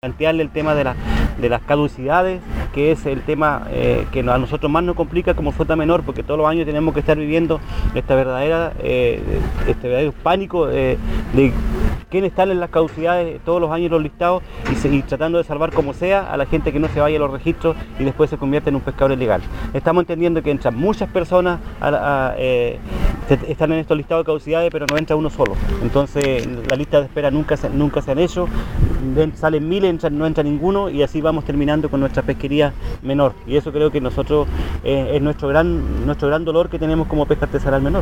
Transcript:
plantearle el tema de las caducidades, que es el tema que a nosotros más nos complica como flota menor, porque todos los años tenemos que estar viviendo este verdadero pánico de quiénes están en las caducidades todos los años los listados y tratando de salvar como sea a la gente que no se vaya a los registros y después se convierte en un pescador ilegal. Estamos entendiendo que entran muchas personas están en estos listados de caducidades, pero no entra uno solo. Entonces la lista de espera nunca se han hecho, salen miles, no entra ninguno, y así vamos terminando con nuestra pesquería menor. Y eso creo que nosotros es nuestro gran dolor que tenemos como pesca artesanal menor.